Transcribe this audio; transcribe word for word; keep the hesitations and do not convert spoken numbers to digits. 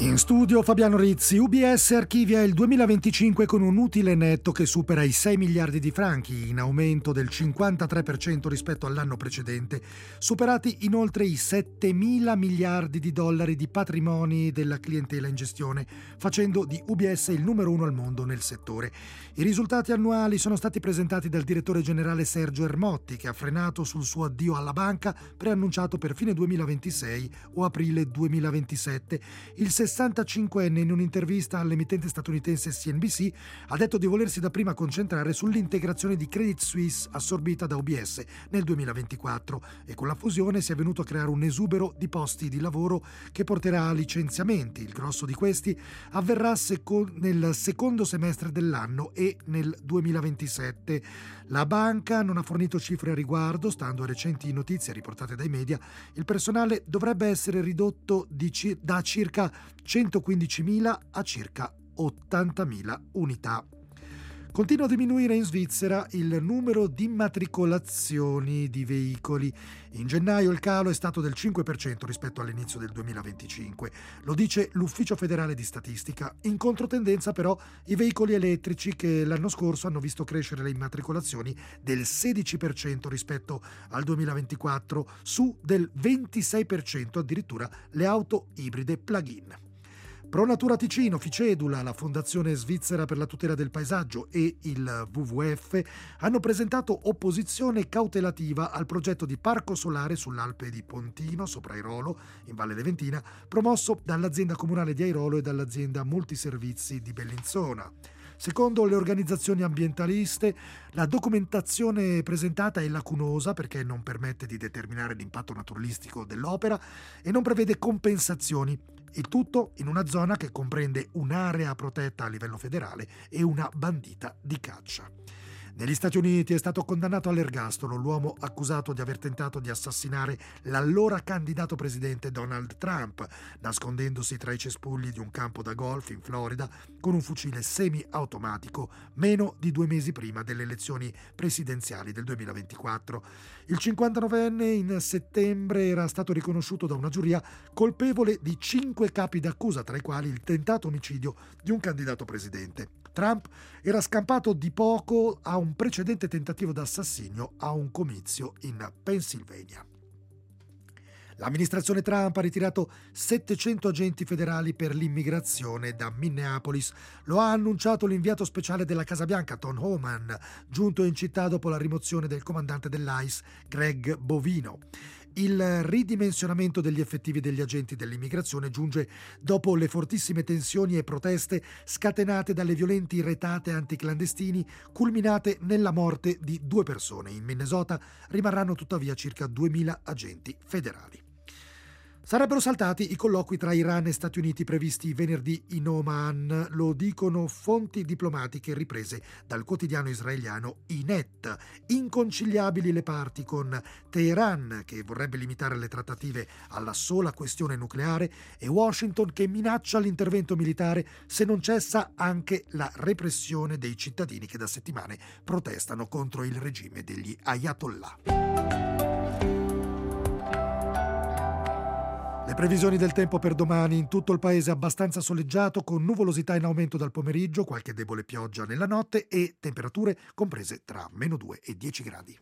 In studio Fabiano Rizzi. U B S archivia il duemilaventicinque con un utile netto che supera i sei miliardi di franchi, in aumento del cinquantatré per cento rispetto all'anno precedente, superati inoltre i settemila miliardi di dollari di patrimoni della clientela in gestione, facendo di U B S il numero uno al mondo nel settore. I risultati annuali sono stati presentati dal direttore generale Sergio Ermotti, che ha frenato sul suo addio alla banca preannunciato per fine duemilaventisei o aprile duemilaventisette. Il sessantacinquenne, in un'intervista all'emittente statunitense C N B C, ha detto di volersi dapprima concentrare sull'integrazione di Credit Suisse assorbita da U B S nel duemilaventiquattro, e con la fusione si è venuto a creare un esubero di posti di lavoro che porterà a licenziamenti. Il grosso di questi avverrà seco- nel secondo semestre dell'anno e nel duemilaventisette. La banca non ha fornito cifre a riguardo. Stando a recenti notizie riportate dai media, il personale dovrebbe essere ridotto di ci- da circa centoquindicimila a circa ottantamila unità. Continua a diminuire in Svizzera il numero di immatricolazioni di veicoli. In gennaio il calo è stato del cinque per cento rispetto all'inizio del duemilaventicinque. Lo dice l'Ufficio federale di statistica. In controtendenza però i veicoli elettrici, che l'anno scorso hanno visto crescere le immatricolazioni del sedici per cento rispetto al duemilaventiquattro, su del ventisei per cento addirittura le auto ibride plug-in. Pro Natura Ticino, Ficedula, la Fondazione Svizzera per la tutela del paesaggio e il W W F hanno presentato opposizione cautelativa al progetto di parco solare sull'Alpe di Pontino, sopra Airolo, in Valle Leventina, promosso dall'azienda comunale di Airolo e dall'azienda multiservizi di Bellinzona. Secondo le organizzazioni ambientaliste, la documentazione presentata è lacunosa perché non permette di determinare l'impatto naturalistico dell'opera e non prevede compensazioni. Il tutto in una zona che comprende un'area protetta a livello federale e una bandita di caccia. Negli Stati Uniti è stato condannato all'ergastolo l'uomo accusato di aver tentato di assassinare l'allora candidato presidente Donald Trump, nascondendosi tra i cespugli di un campo da golf in Florida con un fucile semi-automatico meno di due mesi prima delle elezioni presidenziali del duemilaventiquattro. Il cinquantanovenne in settembre era stato riconosciuto da una giuria colpevole di cinque capi d'accusa, tra i quali il tentato omicidio di un candidato presidente. Trump era scampato di poco a un precedente tentativo d'assassinio a un comizio in Pennsylvania. L'amministrazione Trump ha ritirato settecento agenti federali per l'immigrazione da Minneapolis. Lo ha annunciato l'inviato speciale della Casa Bianca, Tom Homan, giunto in città dopo la rimozione del comandante dell'I C E, Greg Bovino. Il ridimensionamento degli effettivi degli agenti dell'immigrazione giunge dopo le fortissime tensioni e proteste scatenate dalle violenti retate anticlandestini, culminate nella morte di due persone. In Minnesota rimarranno tuttavia circa duemila agenti federali. Sarebbero saltati i colloqui tra Iran e Stati Uniti previsti venerdì in Oman, lo dicono fonti diplomatiche riprese dal quotidiano israeliano Ynet. Inconciliabili le parti, con Teheran che vorrebbe limitare le trattative alla sola questione nucleare e Washington che minaccia l'intervento militare se non cessa anche la repressione dei cittadini che da settimane protestano contro il regime degli Ayatollah. Le previsioni del tempo per domani: in tutto il paese abbastanza soleggiato, con nuvolosità in aumento dal pomeriggio, qualche debole pioggia nella notte e temperature comprese tra meno due e dieci gradi.